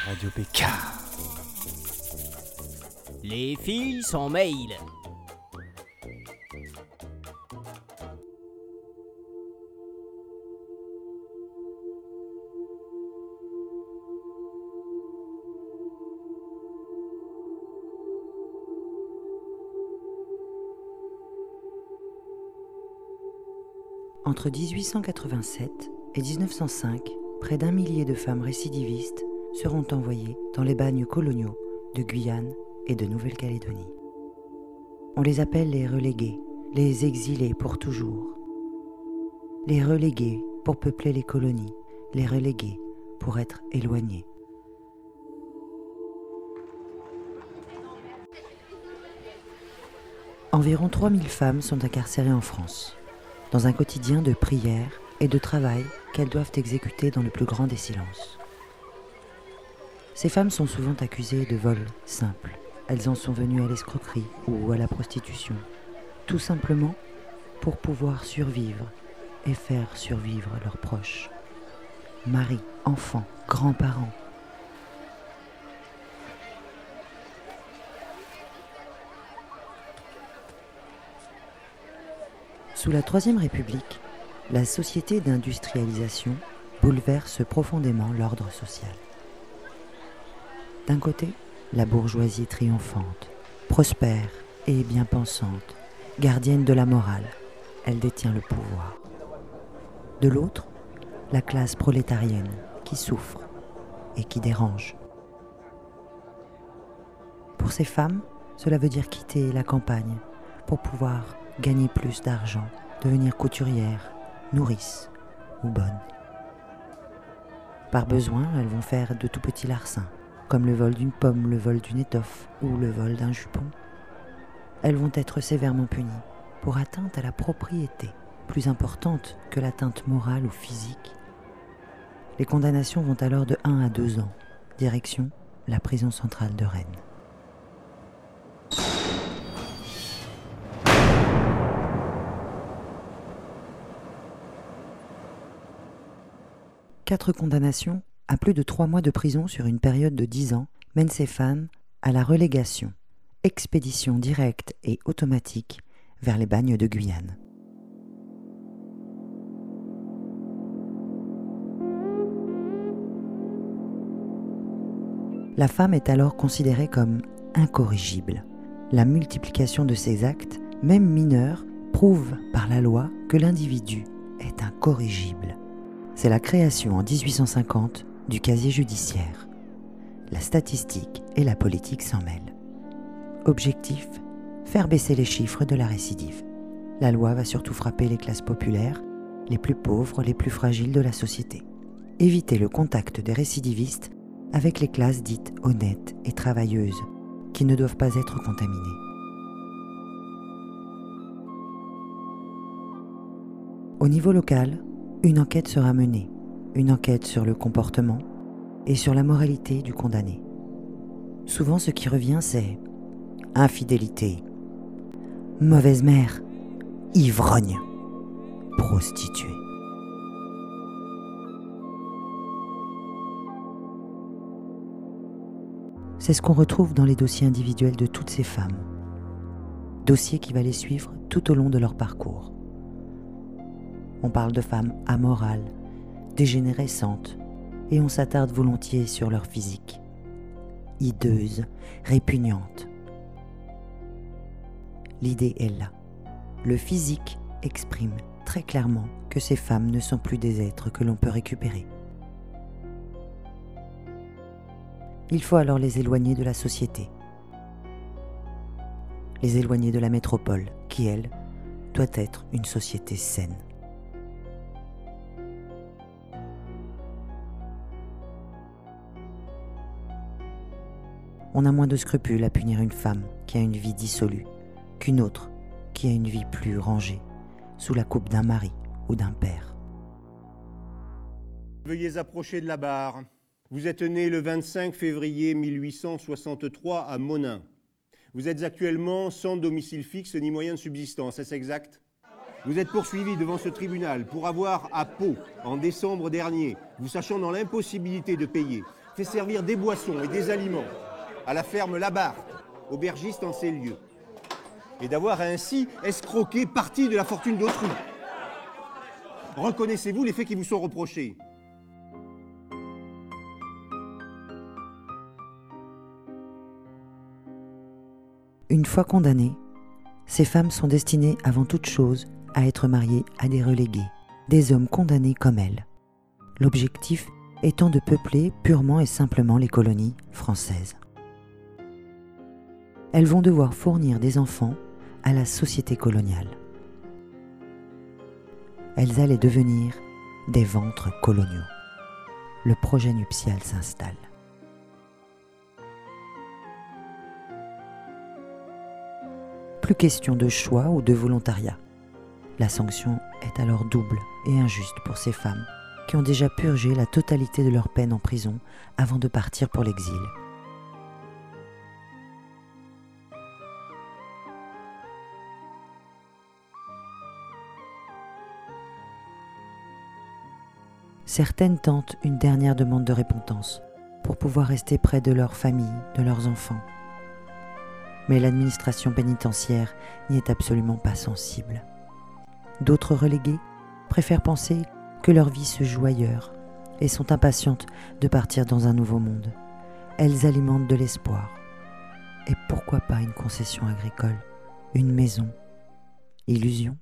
Radio PK. Les filles sont mail. Entre 1887 et 1905, près d'1 millier de femmes récidivistes seront envoyées dans les bagnes coloniaux de Guyane et de Nouvelle-Calédonie. On les appelle les relégués, les exilés pour toujours. Les relégués pour peupler les colonies, les relégués pour être éloignés. Environ 3000 femmes sont incarcérées en France, dans un quotidien de prière et de travail qu'elles doivent exécuter dans le plus grand des silences. Ces femmes sont souvent accusées de vol simple. Elles en sont venues à l'escroquerie ou à la prostitution, tout simplement pour pouvoir survivre et faire survivre leurs proches. Maris, enfants, grands-parents. Sous la Troisième République, la société d'industrialisation bouleverse profondément l'ordre social. D'un côté, la bourgeoisie triomphante, prospère et bien pensante, gardienne de la morale, elle détient le pouvoir. De l'autre, la classe prolétarienne qui souffre et qui dérange. Pour ces femmes, cela veut dire quitter la campagne pour pouvoir gagner plus d'argent, devenir couturière, nourrice ou bonne. Par besoin, elles vont faire de tout petits larcins, comme le vol d'une pomme, le vol d'une étoffe ou le vol d'un jupon. Elles vont être sévèrement punies pour atteinte à la propriété, plus importante que l'atteinte morale ou physique. Les condamnations vont alors de 1 à 2 ans, direction la prison centrale de Rennes. Quatre condamnations à plus de 3 mois de prison sur une période de 10 ans mènent ces femmes à la relégation, expédition directe et automatique vers les bagnes de Guyane. La femme est alors considérée comme incorrigible. La multiplication de ces actes, même mineurs, prouve par la loi que l'individu est incorrigible. C'est la création en 1850 du casier judiciaire. La statistique et la politique s'en mêlent. Objectif, faire baisser les chiffres de la récidive. La loi va surtout frapper les classes populaires, les plus pauvres, les plus fragiles de la société. Éviter le contact des récidivistes avec les classes dites honnêtes et travailleuses, qui ne doivent pas être contaminées. Au niveau local, une enquête sera menée, une enquête sur le comportement et sur la moralité du condamné. Souvent, ce qui revient, c'est infidélité, mauvaise mère, ivrogne, prostituée. C'est ce qu'on retrouve dans les dossiers individuels de toutes ces femmes. Dossiers qui va les suivre tout au long de leur parcours. On parle de femmes amorales, dégénérescentes, et on s'attarde volontiers sur leur physique. Hideuses, répugnantes. L'idée est là. Le physique exprime très clairement que ces femmes ne sont plus des êtres que l'on peut récupérer. Il faut alors les éloigner de la société. Les éloigner de la métropole, qui, elle, doit être une société saine. On a moins de scrupules à punir une femme qui a une vie dissolue qu'une autre qui a une vie plus rangée, sous la coupe d'un mari ou d'un père. Veuillez approcher de la barre. Vous êtes né le 25 février 1863 à Monin. Vous êtes actuellement sans domicile fixe ni moyen de subsistance, est-ce exact ? Vous êtes poursuivi devant ce tribunal pour avoir à Pau, en décembre dernier, vous sachant dans l'impossibilité de payer, fait servir des boissons et des aliments à la ferme Labarthe, aubergiste en ces lieux, et d'avoir ainsi escroqué partie de la fortune d'autrui. Reconnaissez-vous les faits qui vous sont reprochés? Une fois condamnées, ces femmes sont destinées avant toute chose à être mariées à des relégués, des hommes condamnés comme elles. L'objectif étant de peupler purement et simplement les colonies françaises. Elles vont devoir fournir des enfants à la société coloniale. Elles allaient devenir des ventres coloniaux. Le projet nuptial s'installe. Plus question de choix ou de volontariat. La sanction est alors double et injuste pour ces femmes qui ont déjà purgé la totalité de leur peine en prison avant de partir pour l'exil. Certaines tentent une dernière demande de repentance pour pouvoir rester près de leur famille, de leurs enfants. Mais l'administration pénitentiaire n'y est absolument pas sensible. D'autres relégués préfèrent penser que leur vie se joue ailleurs et sont impatientes de partir dans un nouveau monde. Elles alimentent de l'espoir. Et pourquoi pas une concession agricole, une maison, illusion?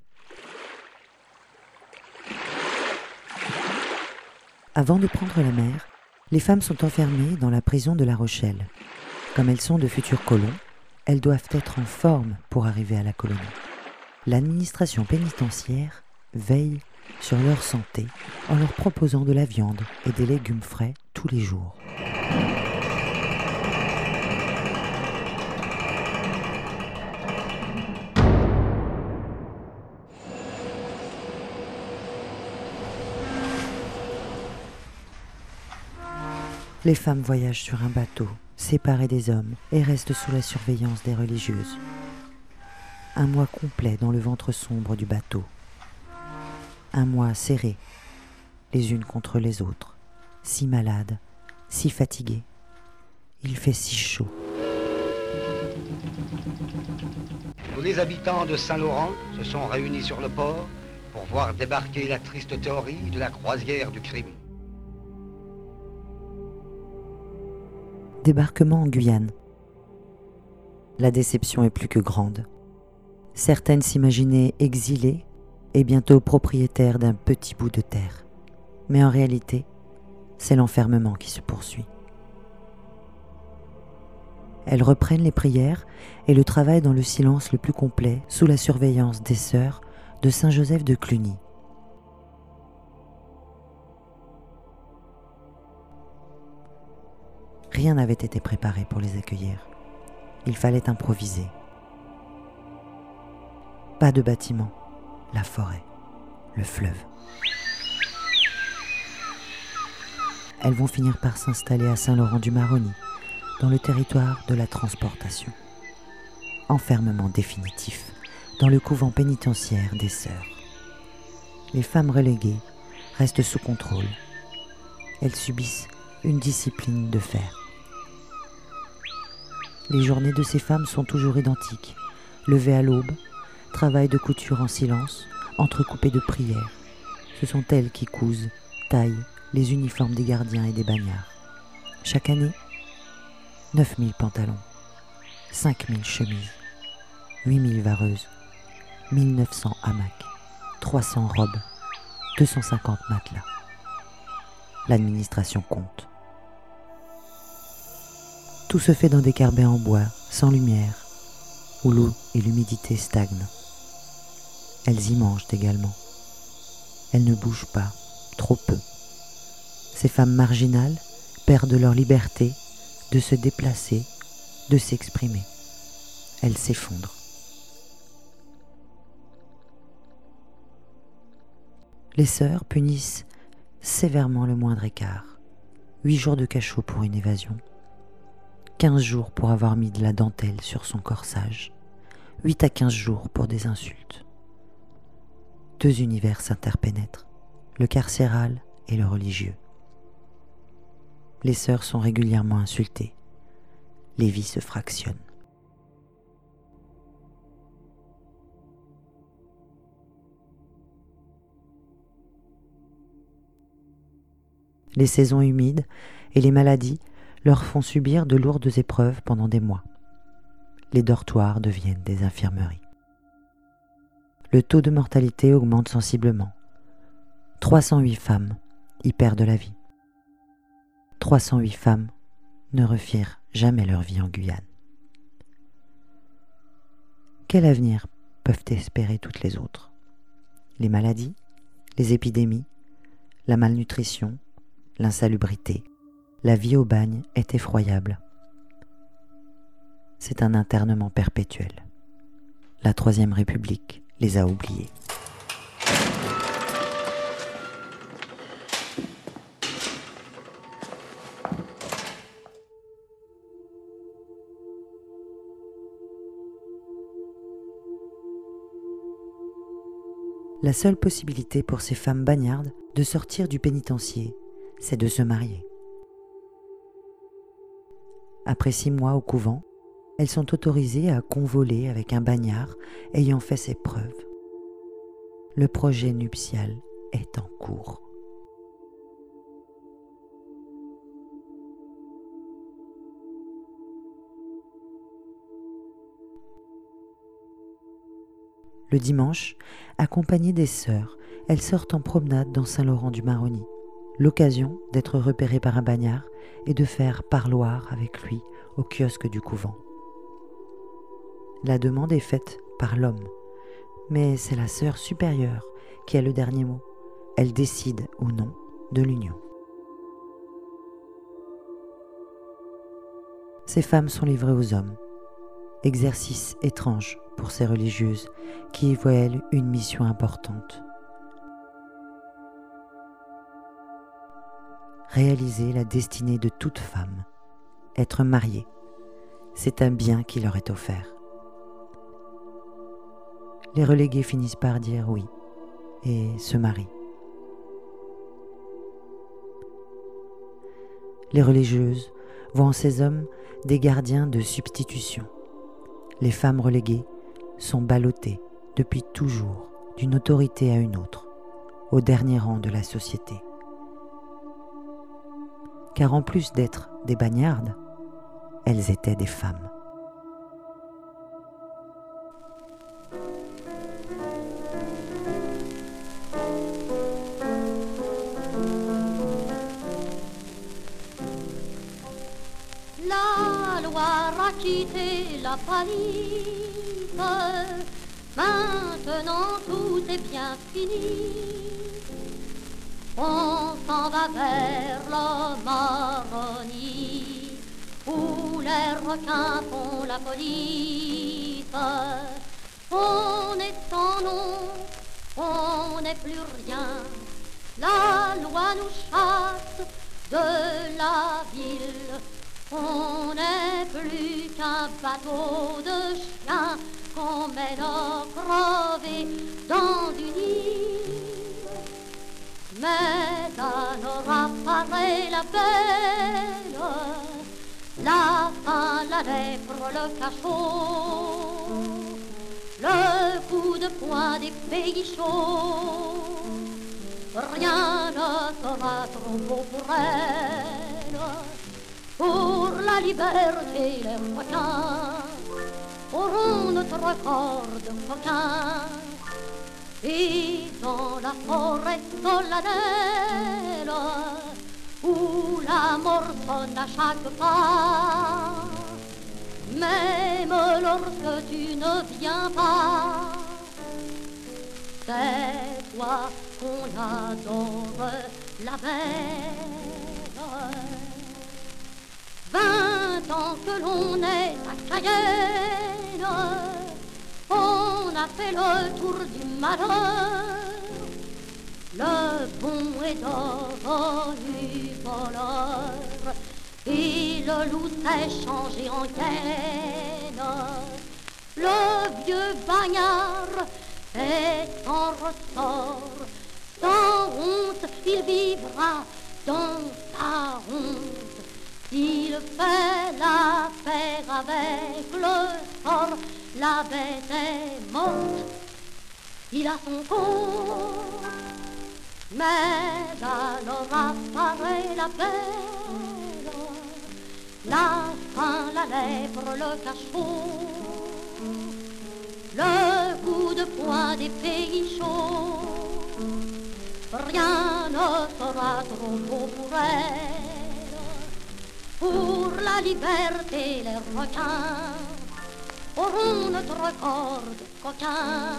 Avant de prendre la mer, les femmes sont enfermées dans la prison de La Rochelle. Comme elles sont de futurs colons, elles doivent être en forme pour arriver à la colonie. L'administration pénitentiaire veille sur leur santé en leur proposant de la viande et des légumes frais tous les jours. Les femmes voyagent sur un bateau, séparées des hommes, et restent sous la surveillance des religieuses. Un mois complet dans le ventre sombre du bateau. Un mois serrés, les unes contre les autres, si malades, si fatiguées. Il fait si chaud. Tous les habitants de Saint-Laurent se sont réunis sur le port pour voir débarquer la triste théorie de la croisière du crime. Débarquement en Guyane. La déception est plus que grande. Certaines s'imaginaient exilées et bientôt propriétaires d'un petit bout de terre. Mais en réalité, c'est l'enfermement qui se poursuit. Elles reprennent les prières et le travail dans le silence le plus complet sous la surveillance des sœurs de Saint-Joseph de Cluny. Rien n'avait été préparé pour les accueillir. Il fallait improviser. Pas de bâtiment, la forêt, le fleuve. Elles vont finir par s'installer à Saint-Laurent-du-Maroni, dans le territoire de la transportation. Enfermement définitif dans le couvent pénitentiaire des sœurs. Les femmes reléguées restent sous contrôle. Elles subissent une discipline de fer. Les journées de ces femmes sont toujours identiques. Levées à l'aube, travail de couture en silence, entrecoupé de prières. Ce sont elles qui cousent, taillent les uniformes des gardiens et des bagnards. Chaque année, 9000 pantalons, 5000 chemises, 8000 vareuses, 1900 hamacs, 300 robes, 250 matelas. L'administration compte. Tout se fait dans des carbets en bois, sans lumière, où l'eau et l'humidité stagnent. Elles y mangent également. Elles ne bougent pas, trop peu. Ces femmes marginales perdent leur liberté de se déplacer, de s'exprimer. Elles s'effondrent. Les sœurs punissent sévèrement le moindre écart. 8 jours de cachot pour une évasion. 15 jours pour avoir mis de la dentelle sur son corsage. 8 à 15 jours pour des insultes. 2 univers s'interpénètrent, le carcéral et le religieux. les sœurs sont régulièrement insultées. Les vies se fractionnent. Les saisons humides et les maladies leur font subir de lourdes épreuves pendant des mois. Les dortoirs deviennent des infirmeries. Le taux de mortalité augmente sensiblement. 308 femmes y perdent la vie. 308 femmes ne refirent jamais leur vie en Guyane. Quel avenir peuvent espérer toutes les autres? Les maladies, les épidémies, la malnutrition, l'insalubrité, la vie au bagne est effroyable. C'est un internement perpétuel. La Troisième République les a oubliés. La seule possibilité pour ces femmes bagnardes de sortir du pénitencier, c'est de se marier. Après 6 mois au couvent, elles sont autorisées à convoler avec un bagnard ayant fait ses preuves. Le projet nuptial est en cours. Le dimanche, accompagnées des sœurs, elles sortent en promenade dans Saint-Laurent-du-Maroni. L'occasion d'être repérées par un bagnard et de faire parloir avec lui au kiosque du couvent. La demande est faite par l'homme, mais c'est la sœur supérieure qui a le dernier mot. Elle décide ou non de l'union. Ces femmes sont livrées aux hommes. Exercice étrange pour ces religieuses qui y voient elles une mission importante. Réaliser la destinée de toute femme, être mariée, c'est un bien qui leur est offert. Les relégués finissent par dire oui et se marient. Les religieuses voient en ces hommes des gardiens de substitution. Les femmes reléguées sont ballottées depuis toujours d'une autorité à une autre, au dernier rang de la société. Car en plus d'être des bagnardes, elles étaient des femmes. La Loire a quitté la palique, maintenant tout est bien fini. On s'en va vers la Maroni, où les requins font la police. On est sans nom, on n'est plus rien, la loi nous chasse de la ville. On n'est plus qu'un bateau de chiens qu'on mène à crever dans une île. Mais à nos apparaît la belle, la faim, la lèpre, le cachot, le coup de poing des pays chauds. Rien ne sera trop beau pour elle. Pour la liberté, les requins auront notre corps de coquins. Et dans la forêt solennelle, où la mort sonne à chaque pas, même lorsque tu ne viens pas, c'est toi qu'on adore, la belle. 20 ans que l'on est à Cayenne, on a fait le tour du malheur. Le bon est devenu voleur et le loup s'est changé en hyène. Le vieux bagnard est en ressort, sans honte il vivra dans sa honte. fait l'affaire avec le sort. La bête est morte, il a son corps. Mais alors apparaît la belle, la faim, la lèvre, le cachot, le coup de poing des pays chauds. Rien ne sera trop beau pour elle. Pour la liberté, les requins auront notre corde coquin.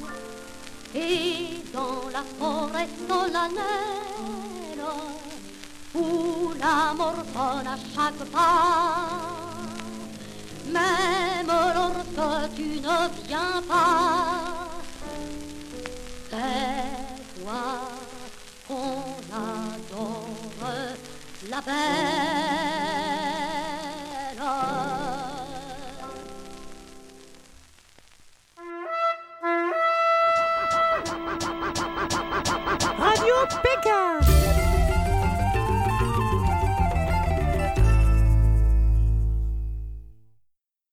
Et dans la forêt solennelle, où la mort sonne à chaque pas, même lorsque tu ne viens pas, c'est toi qu'on adore, la belle. Radio Pékin.